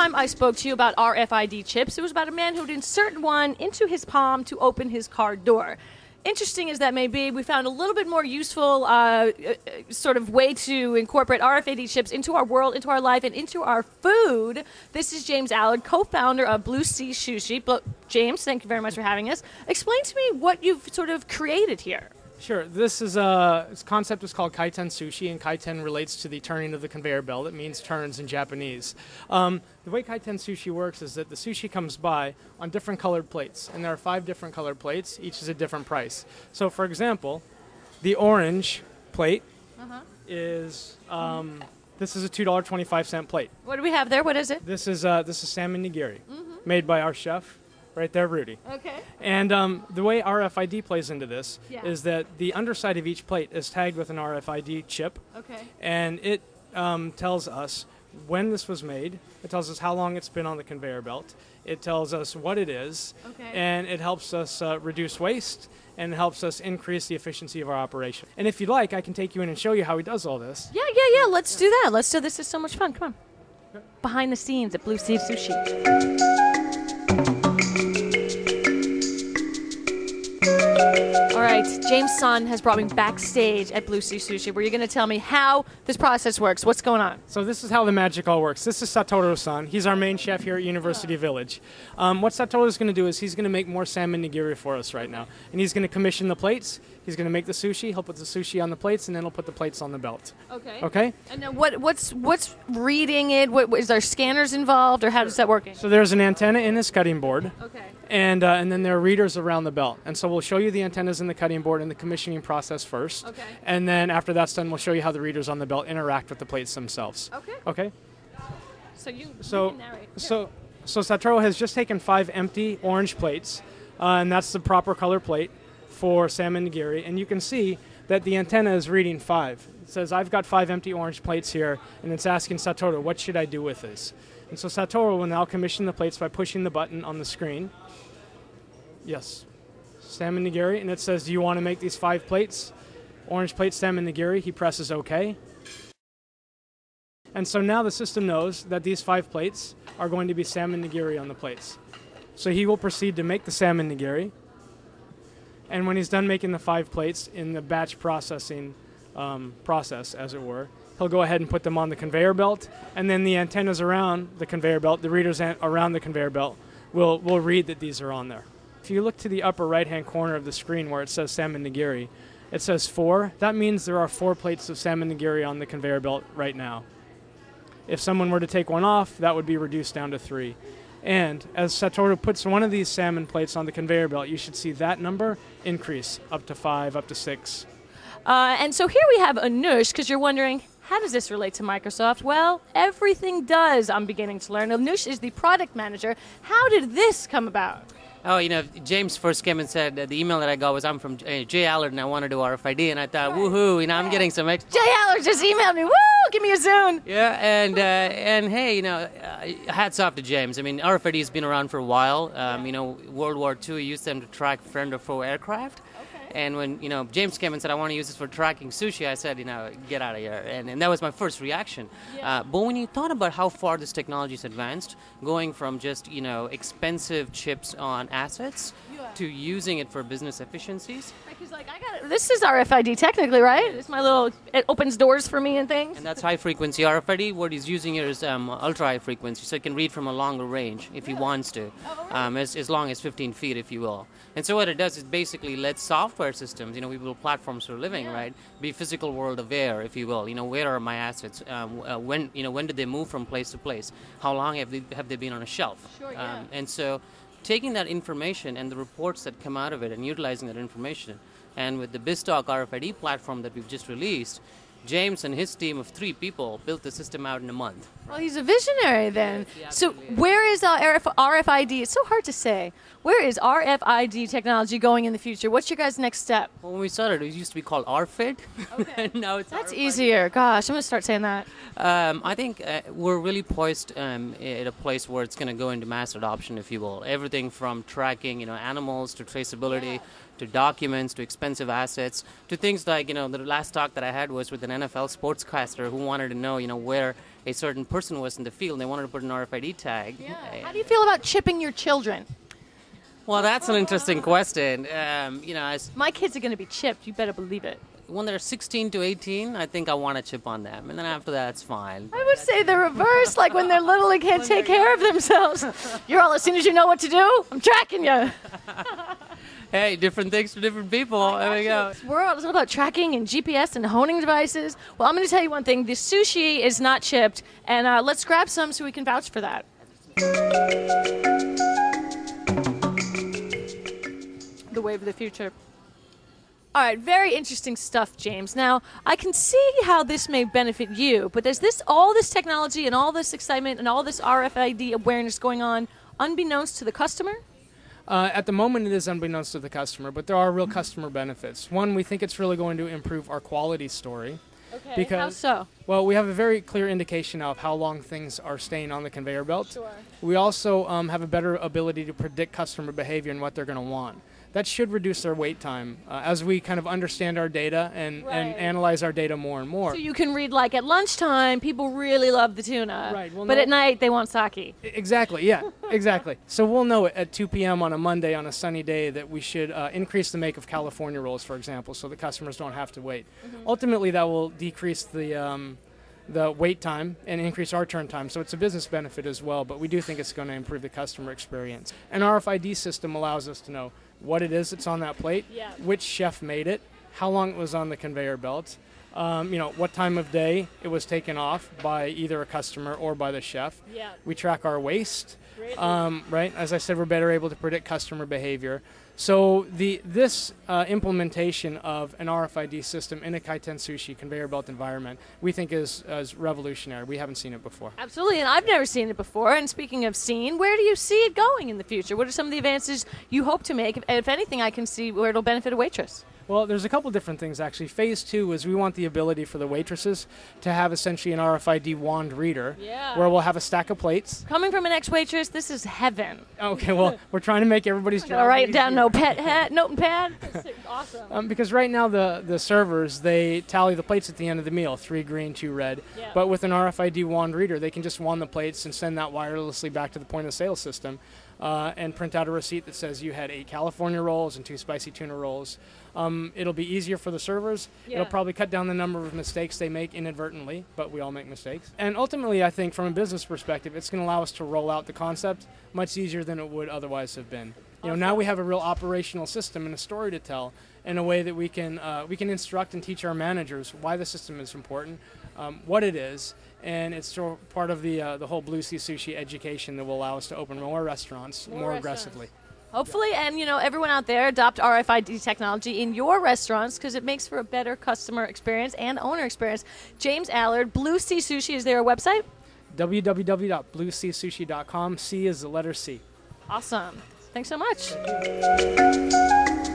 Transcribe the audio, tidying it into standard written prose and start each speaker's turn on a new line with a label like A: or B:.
A: time I spoke to you about RFID chips, it was about a man who'd insert one into his palm to open his car door. Interesting as that may be, we found a little bit more useful sort of way to incorporate RFID chips into our world, into our life, and into our food. This is James Allard, co-founder of Blue Sea Sushi. James, thank you very much for having us. Explain to me what you've sort of created here.
B: Sure. This is its concept is called kaiten sushi, and kaiten relates to the turning of the conveyor belt. It means turns in Japanese. The way kaiten sushi works is that the sushi comes by on different colored plates, and there are 5 different colored plates. Each is a different price. So, for example, the orange plate is this is a $2.25 plate.
A: What do we have there? What is it?
B: This is salmon nigiri, made by our chef. Right there, Rudy.
A: Okay.
B: And the way RFID plays into this is that the underside of each plate is tagged with an RFID chip.
A: Okay.
B: And it tells us when this was made. It tells us how long it's been on the conveyor belt. It tells us what it is. Okay. And it helps us reduce waste and helps us increase the efficiency of our operation. And if you'd like, I can take you in and show you how he does all this.
A: Yeah. Let's do that. Let's do this. Is so much fun. Come on. Okay. Behind the scenes at Blue Sea Sushi. All right, James Sun has brought me backstage at Blue Sea Sushi, where you're going to tell me how this process works. What's going on?
B: So this is how the magic all works. This is Satoru-san. He's our main chef here at University Village. What Satoru's going to do is he's going to make more salmon nigiri for us right now. And he's going to commission the plates. He's going to make the sushi. He'll put the sushi on the plates, and then he'll put the plates on the belt. Okay. Okay?
A: And then what's reading it? Is there scanners involved, or how does that work?
B: So there's an antenna in his cutting board.
A: Okay.
B: And then there are readers around the belt. And so we'll show you the antennas in the cutting board and the commissioning process first. Okay. And then after that's done, we'll show you how the readers on the belt interact with the plates themselves. Okay. Okay?
A: So you can narrate.
B: So Satoru has just taken 5 empty orange plates, and that's the proper color plate for salmon nigiri. And you can see that the antenna is reading 5. It says, I've got 5 empty orange plates here, and it's asking Satoru, what should I do with this? And so Satoru will now commission the plates by pushing the button on the screen. Yes. Salmon nigiri, and it says, do you want to make these 5 plates? Orange plate salmon nigiri. He presses OK. And so now the system knows that these 5 plates are going to be salmon nigiri on the plates. So he will proceed to make the salmon nigiri. And when he's done making the 5 plates in the batch processing process, as it were, he'll go ahead and put them on the conveyor belt, and then the antennas around the conveyor belt, the readers around the conveyor belt, will read that these are on there. If you look to the upper right-hand corner of the screen where it says salmon nigiri, it says 4. That means there are 4 plates of salmon nigiri on the conveyor belt right now. If someone were to take one off, that would be reduced down to 3. And as Satoru puts one of these salmon plates on the conveyor belt, you should see that number increase up to 5, up to 6.
A: And so here we have Anush, because you're wondering, how does this relate to Microsoft? Well, everything does, I'm beginning to learn. Anush is the product manager. How did this come about?
C: Oh, James first came and said the email that I got was, I'm from Jay Allard and I want to do RFID. And I thought, woohoo, I'm getting some extra.
A: Jay Allard just emailed me. Woo, give me a Zune.
C: Yeah, and hey, hats off to James. I mean, RFID has been around for a while. World War II used them to track friend or foe aircraft. And when, James came and said, I want to use this for tracking sushi, I said, get out of here. And that was my first reaction. Yeah. But when you thought about how far this technology has advanced, going from just, expensive chips on assets to using it for business efficiencies.
A: Because, this is RFID technically, right? It's my it opens doors for me and things.
C: And that's high frequency RFID. What he's using here is ultra high frequency, so it can read from a longer range if he wants to, as long as 15 feet, if you will. And so what it does is basically let software systems, we build platforms for a living, right, be physical world aware, if you will. Where are my assets? When did they move from place to place? How long have they been on a shelf?
A: Sure, yeah.
C: And so taking that information and the reports that come out of it and utilizing that information, and with the BizTalk RFID platform that we've just released, James and his team of 3 people built the system out in a month.
A: Well, he's a visionary then. So where is RFID? It's so hard to say. Where is RFID technology going in the future? What's your guys' next step?
C: Well, when we started, it used to be called RFID.
A: Okay.
C: Now it's
A: That's
C: RFID.
A: easier. Gosh, I'm going to start saying that.
C: I think we're really poised at a place where it's going to go into mass adoption, if you will. Everything from tracking, animals to traceability, to documents, to expensive assets, to things like, the last talk that I had was with an NFL sportscaster who wanted to know, where a certain person was in the field and they wanted to put an RFID tag.
A: How do you feel about chipping your children?
C: Well, that's an interesting question.
A: My kids are going to be chipped. You better believe it.
C: When they're 16 to 18, I think I want a chip on them. And then after that, it's fine.
A: I would say the reverse, like when they're little and can't take care of themselves. You're all, as soon as you know what to do, I'm tracking you.
C: Hey, different things for different people. There we go.
A: This world is all about tracking and GPS and honing devices. Well, I'm going to tell you one thing. The sushi is not chipped, and let's grab some so we can vouch for that. The wave of the future. All right, very interesting stuff, James. Now, I can see how this may benefit you, but there's all this technology and all this excitement and all this RFID awareness going on unbeknownst to the customer?
B: At the moment, it is unbeknownst to the customer, but there are real customer benefits. One, we think it's really going to improve our quality story.
A: Okay,
B: because,
A: how so?
B: Well, we have a very clear indication of how long things are staying on the conveyor belt.
A: Sure.
B: We also have a better ability to predict customer behavior and what they're going to want. That should reduce their wait time as we kind of understand our data and analyze our data more and more.
A: So you can read, like, at lunchtime, people really love the tuna.
B: Right. Well,
A: but at night, they want sake.
B: Exactly, yeah, exactly. So we'll know at 2 p.m. on a Monday on a sunny day that we should increase the make of California rolls, for example, so the customers don't have to wait. Mm-hmm. Ultimately, that will decrease the wait time and increase our turn time. So it's a business benefit as well, but we do think it's going to improve the customer experience. An RFID system allows us to know what it is that's on that plate, which chef made it, how long it was on the conveyor belt, what time of day it was taken off by either a customer or by the chef.
A: Yeah.
B: We track our waste, right? As I said, we're better able to predict customer behavior. So this implementation of an RFID system in a Kaiten Sushi conveyor belt environment, we think is revolutionary. We haven't seen it before.
A: Absolutely, and I've never seen it before. And speaking of seen, where do you see it going in the future? What are some of the advances you hope to make? If anything, I can see where it'll benefit a waitress.
B: Well, there's a couple different things, actually. Phase 2 is we want the ability for the waitresses to have essentially an RFID wand reader where we'll have a stack of plates.
A: Coming from an ex-waitress, this is heaven.
B: Okay, well, we're trying to make everybody's job
A: I'll write
B: easier.
A: down note and pad. Awesome.
B: Because right now the servers, they tally the plates at the end of the meal, 3 green, 2 red.
A: Yeah.
B: But with an RFID wand reader, they can just wand the plates and send that wirelessly back to the point of sale system and print out a receipt that says you had 8 California rolls and 2 spicy tuna rolls. It'll be easier for the servers.
A: Yeah.
B: It'll probably cut down the number of mistakes they make inadvertently, but we all make mistakes. And ultimately, I think from a business perspective, it's going to allow us to roll out the concept much easier than it would otherwise have been. Now we have a real operational system and a story to tell in a way that we can instruct and teach our managers why the system is important, what it is, and it's part of the whole Blue Sea Sushi education that will allow us to open more restaurants more aggressively.
A: Hopefully, and everyone out there, adopt RFID technology in your restaurants because it makes for a better customer experience and owner experience. James Allard, Blue Sea Sushi, is there a website?
B: www.blueseasushi.com. C is the letter C.
A: Awesome. Thanks so much.